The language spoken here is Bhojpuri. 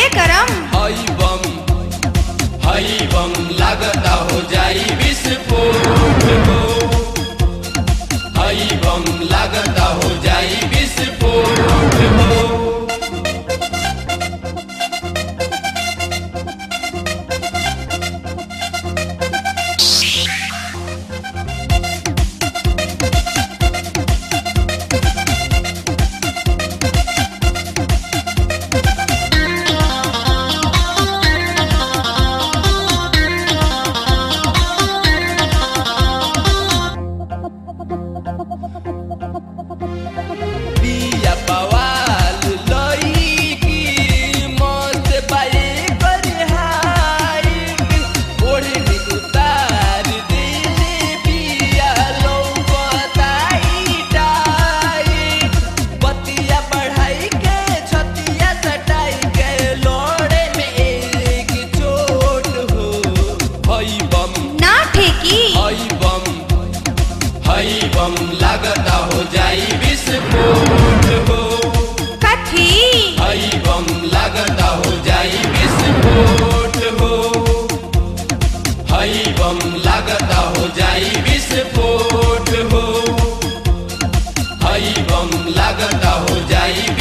करबे करम। हई बम लागता हो जाई विस्फोट हो। हई बम लागता हो जाई विस्फोट हो। हई बम लागता हो जाई विस्फोट हो। कथी? हई बम लागता हो जाई विस्फोट हो। हई बम लागता हो जाई विस्फोट हो। हई बम लागता हो जाई